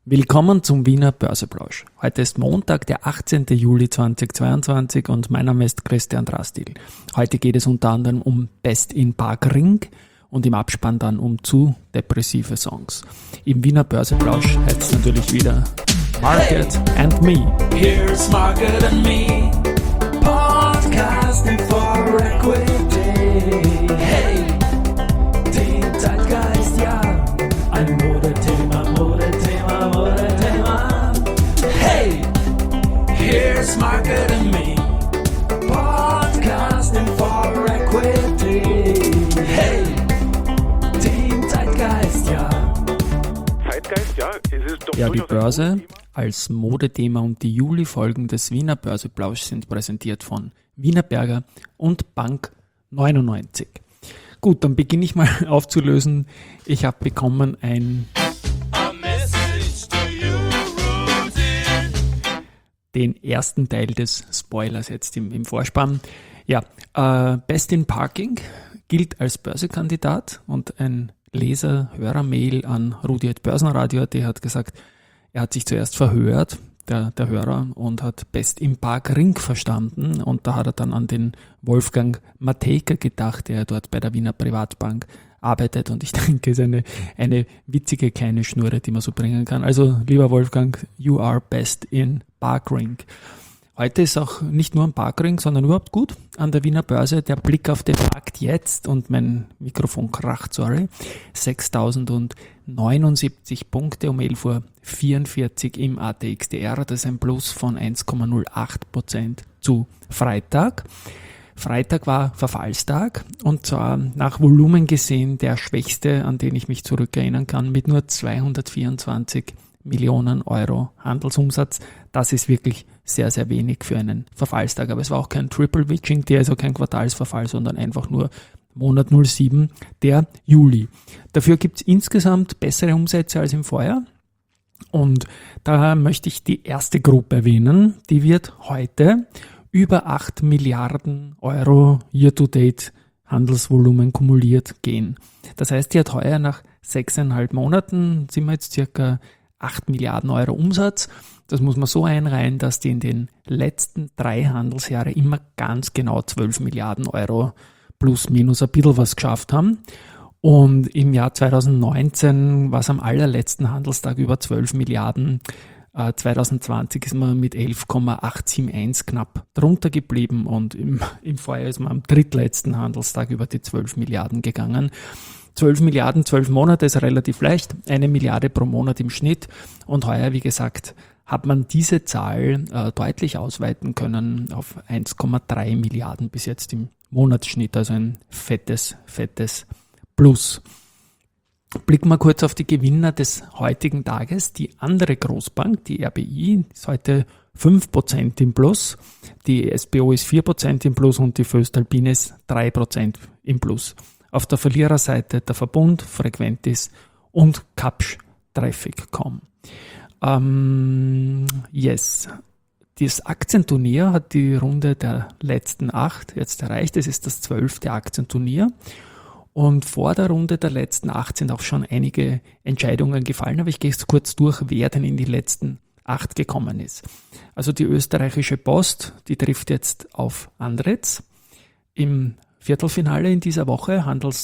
Willkommen zum Wiener Börseplausch. Heute ist Montag, der 18. Juli 2022 und mein Name ist Christian Drastil. Heute geht es unter anderem um Best in Parkring und im Abspann dann um zu depressive Songs. Im Wiener Börseplausch heißt es natürlich wieder Market and Me. Here's Market and Me, podcasting for equity. Hey, den Zeitgeist, ja, ein Modethema. Hey, here's Market and Me, podcasting for equity. Hey, den Zeitgeist, ja. Zeitgeist, ja, es ist doch Ja, die durchaus ein Börse Motiv. als Modethema und die Juli-Folgen des Wiener Börseplausch sind präsentiert von Wienerberger und Bank 99. Gut, dann beginne ich mal aufzulösen. Ich habe bekommen den ersten Teil des Spoilers jetzt im Vorspann. Ja, Best in Parking gilt als Börsekandidat und ein Leser-Hörer-Mail an rudi@börsenradio.at hat gesagt, er hat sich zuerst verhört, der Hörer, und hat Best in Parkring verstanden, und da hat er dann an den Wolfgang Matejka gedacht, der dort bei der Wiener Privatbank arbeitet, und ich denke, es ist eine witzige kleine Schnurre, die man so bringen kann. Also, lieber Wolfgang, you are best in Parkring. Heute ist auch nicht nur ein Parkring, sondern überhaupt gut an der Wiener Börse. Der Blick auf den Markt jetzt, und mein Mikrofon kracht, 6.079 Punkte um 11.44 Uhr im ATXDR. Das ist ein Plus von 1,08% zu Freitag. Freitag war Verfallstag, und zwar nach Volumen gesehen der schwächste, an den ich mich zurückerinnern kann, mit nur 224 Millionen Euro Handelsumsatz. Das ist wirklich sehr, sehr wenig für einen Verfallstag. Aber es war auch kein Triple Witching Day, also kein Quartalsverfall, sondern einfach nur Monat 07, der Juli. Dafür gibt es insgesamt bessere Umsätze als im Vorjahr. Und da möchte ich die erste Gruppe erwähnen. Die wird heute über 8 Milliarden Euro Year-to-Date Handelsvolumen kumuliert gehen. Das heißt, die hat heuer nach 6,5 Monaten, sind wir jetzt circa 8 Milliarden Euro Umsatz. Das muss man so einreihen, dass die in den letzten 3 Handelsjahren immer ganz genau 12 Milliarden Euro plus minus ein bisschen was geschafft haben. Und im Jahr 2019 war es am allerletzten Handelstag über 12 Milliarden. 2020 ist man mit 11,871 knapp drunter geblieben, und im Vorjahr ist man am drittletzten Handelstag über die 12 Milliarden gegangen. 12 Milliarden, 12 Monate ist relativ leicht, 1 Milliarde pro Monat im Schnitt, und heuer, wie gesagt, hat man diese Zahl deutlich ausweiten können auf 1,3 Milliarden bis jetzt im Monatsschnitt, also ein fettes Plus. Blicken wir kurz auf die Gewinner des heutigen Tages. Die andere Großbank, die RBI, ist heute 5% im Plus, die SBO ist 4% im Plus und die Voestalpine ist 3% im Plus. Auf der Verliererseite der Verbund, Frequentis und Kapsch Traffic.com. Das Aktienturnier hat die Runde der letzten 8 jetzt erreicht. Es ist das 12. Aktienturnier. Und vor der Runde der letzten 8 sind auch schon einige Entscheidungen gefallen, aber ich gehe jetzt kurz durch, wer denn in die letzten 8 gekommen ist. Also die österreichische Post, die trifft jetzt auf Andritz. Im Viertelfinale in dieser Woche,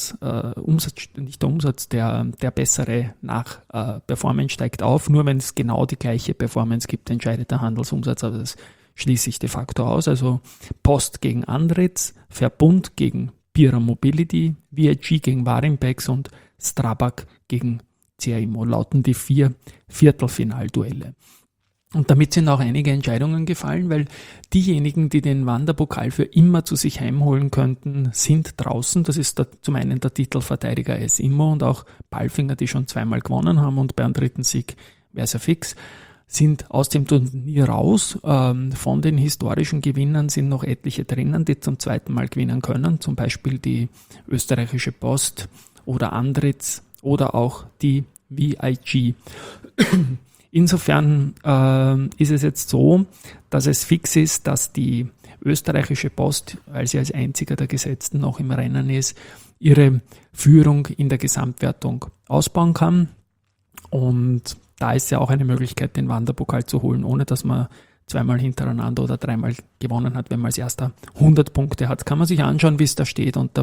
der bessere nach Performance steigt auf. Nur wenn es genau die gleiche Performance gibt, entscheidet der Handelsumsatz, aber das schließe ich de facto aus. Also Post gegen Andritz, Verbund gegen Pira Mobility, VIG gegen Warimpex und Strabag gegen CAIMO lauten die 4 Viertelfinalduelle. Und damit sind auch einige Entscheidungen gefallen, weil diejenigen, die den Wanderpokal für immer zu sich heimholen könnten, sind draußen. Das ist zum einen der Titelverteidiger AS Immo und auch Palfinger, die schon 2-mal gewonnen haben, und beim dritten Sieg wäre es ja fix, sind aus dem Turnier raus. Von den historischen Gewinnern sind noch etliche drinnen, die zum 2. Mal gewinnen können, zum Beispiel die österreichische Post oder Andritz oder auch die VIG. Insofern ist es jetzt so, dass es fix ist, dass die österreichische Post, weil sie als einziger der Gesetzten noch im Rennen ist, ihre Führung in der Gesamtwertung ausbauen kann. Und da ist ja auch eine Möglichkeit, den Wanderpokal zu holen, ohne dass man zweimal hintereinander oder dreimal gewonnen hat. Wenn man als erster 100 Punkte hat, kann man sich anschauen, wie es da steht unter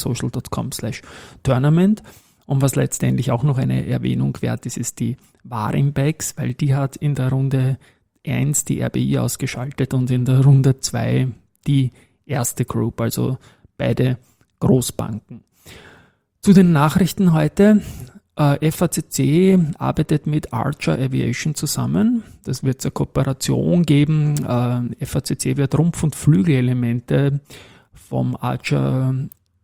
börsesocial.com/tournament. Und was letztendlich auch noch eine Erwähnung wert ist, ist die Warimbex, weil die hat in der Runde 1 die RBI ausgeschaltet und in der Runde 2 die erste Group, also beide Großbanken. Zu den Nachrichten heute. FACC arbeitet mit Archer Aviation zusammen. Das wird eine Kooperation geben. FACC wird Rumpf- und Flügelelemente vom Archer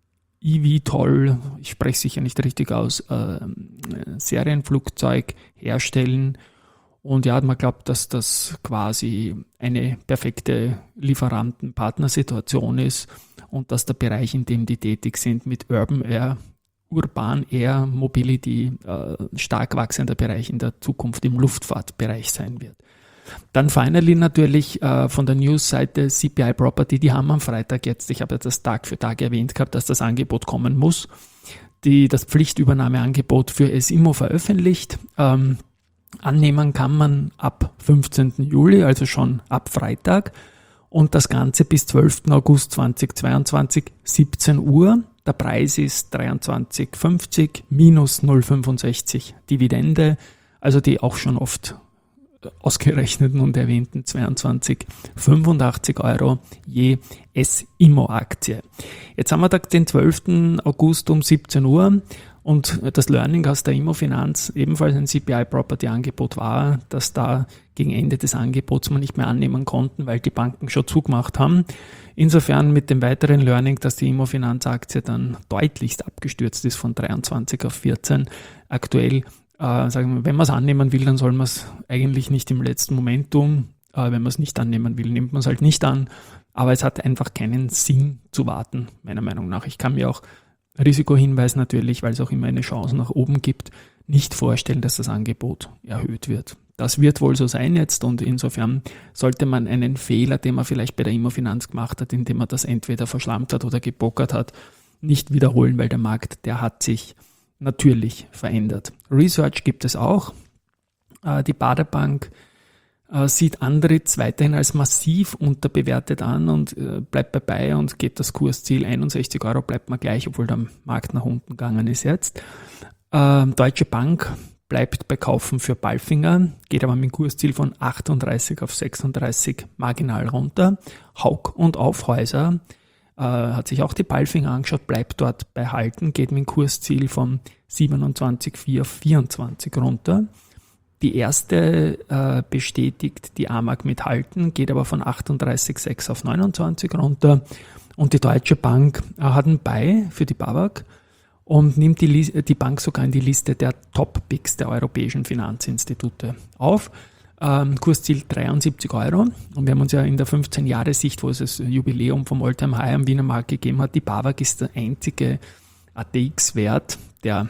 eVTOL, ich spreche sicher nicht richtig aus, Serienflugzeug herstellen. Und ja, man glaubt, dass das quasi eine perfekte Lieferanten-Partnersituation ist und dass der Bereich, in dem die tätig sind, mit Urban Air Mobility stark wachsender Bereich in der Zukunft im Luftfahrtbereich sein wird. Dann finally natürlich von der News-Seite CPI Property, die haben am Freitag jetzt, ich habe ja das Tag für Tag erwähnt gehabt, dass das Angebot kommen muss, das Pflichtübernahmeangebot für SIMO veröffentlicht. Annehmen kann man ab 15. Juli, also schon ab Freitag, und das Ganze bis 12. August 2022, 17 Uhr. Der Preis ist 23,50 minus 0,65 Dividende, also die auch schon oft ausgerechneten und erwähnten 22,85 Euro je SIMO-Aktie. Jetzt haben wir den 12. August um 17 Uhr und das Learning aus der Immofinanz, ebenfalls ein CPI-Property-Angebot war, dass da gegen Ende des Angebots man nicht mehr annehmen konnten, weil die Banken schon zugemacht haben. Insofern mit dem weiteren Learning, dass die Immofinanz-Aktie dann deutlichst abgestürzt ist von 23 auf 14. Aktuell, sagen wir, wenn man es annehmen will, dann soll man es eigentlich nicht im letzten Moment tun. Wenn man es nicht annehmen will, nimmt man es halt nicht an. Aber es hat einfach keinen Sinn zu warten, meiner Meinung nach. Ich kann mir auch Risikohinweis natürlich, weil es auch immer eine Chance nach oben gibt, nicht vorstellen, dass das Angebot erhöht wird. Das wird wohl so sein jetzt und insofern sollte man einen Fehler, den man vielleicht bei der Immofinanz gemacht hat, indem man das entweder verschlammt hat oder gepokert hat, nicht wiederholen, weil der Markt, der hat sich natürlich verändert. Research gibt es auch. Die Baderbank sieht Andritz weiterhin als massiv unterbewertet an und bleibt dabei und geht das Kursziel 61 Euro, bleibt man gleich, obwohl der Markt nach unten gegangen ist jetzt. Deutsche Bank bleibt bei Kaufen für Palfinger, geht aber mit dem Kursziel von 38 auf 36 marginal runter. Hauck und Aufhäuser hat sich auch die Palfinger angeschaut, bleibt dort bei Halten, geht mit dem Kursziel von 27,4 auf 24 runter. Die erste bestätigt die AMAG mit Halten, geht aber von 38,6 auf 29 runter. Und die Deutsche Bank hat einen Buy für die BAWAG und nimmt die Bank sogar in die Liste der Top-Picks der europäischen Finanzinstitute auf. Kursziel 73 Euro. Und wir haben uns ja in der 15-Jahre-Sicht, wo es das Jubiläum vom All-Time High am Wiener Markt gegeben hat, die BAWAG ist der einzige ATX-Wert, der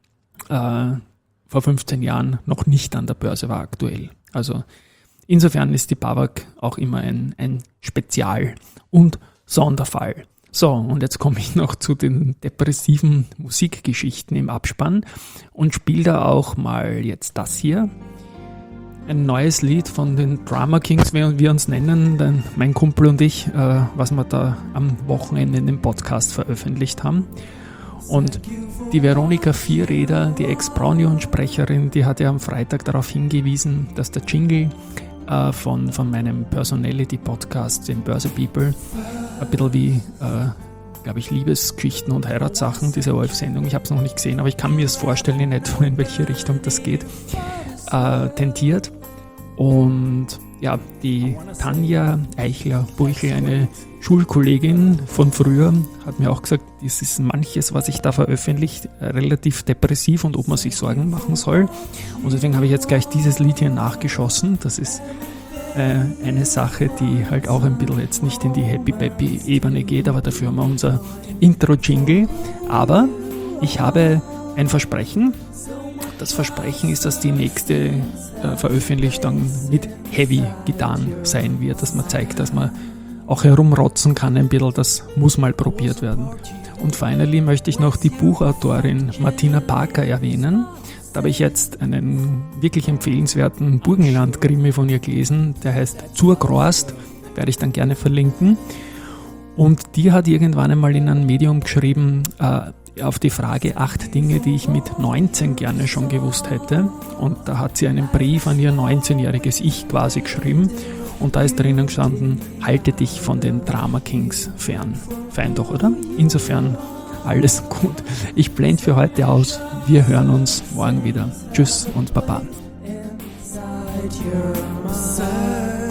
vor 15 Jahren noch nicht an der Börse war aktuell. Also insofern ist die BAWAG auch immer ein Spezial- und Sonderfall. So, und jetzt komme ich noch zu den depressiven Musikgeschichten im Abspann und spiele da auch mal jetzt das hier. Ein neues Lied von den Drama Kings, wie wir uns nennen, denn mein Kumpel und ich, was wir da am Wochenende in dem Podcast veröffentlicht haben. Und die Veronika Vierräder, die Ex-Braunion-Sprecherin, die hat ja am Freitag darauf hingewiesen, dass der Jingle von meinem Personality-Podcast, den Börse People, ein bisschen wie, glaube ich, Liebesgeschichten und Heiratssachen, diese ORF-Sendung, ich habe es noch nicht gesehen, aber ich kann mir es vorstellen, in etwa in welche Richtung das geht, tendiert. Und ja, die Tanja Eichler-Burchel, eine Schulkollegin von früher, hat mir auch gesagt, es ist manches, was ich da veröffentlicht, relativ depressiv und ob man sich Sorgen machen soll. Und deswegen habe ich jetzt gleich dieses Lied hier nachgeschossen. Das ist eine Sache, die halt auch ein bisschen jetzt nicht in die Happy-Peppy-Ebene geht, aber dafür haben wir unser Intro-Jingle. Aber ich habe ein Versprechen. Das Versprechen ist, dass die nächste Veröffentlichung mit Heavy getan sein wird, dass man zeigt, dass man auch herumrotzen kann ein bisschen, das muss mal probiert werden. Und finally möchte ich noch die Buchautorin Martina Parker erwähnen, Da habe ich jetzt einen wirklich empfehlenswerten Burgenland-Krimi von ihr gelesen, der heißt Zur Grost, werde ich dann gerne verlinken. Und die hat irgendwann einmal in einem Medium geschrieben, auf die Frage 8 Dinge, die ich mit 19 gerne schon gewusst hätte. Und da hat sie einen Brief an ihr 19-jähriges Ich quasi geschrieben. Und da ist drinnen gestanden, halte dich von den Drama Kings fern. Fein doch, oder? Insofern alles gut. Ich blende für heute aus. Wir hören uns morgen wieder. Tschüss und Baba. Inside your mind.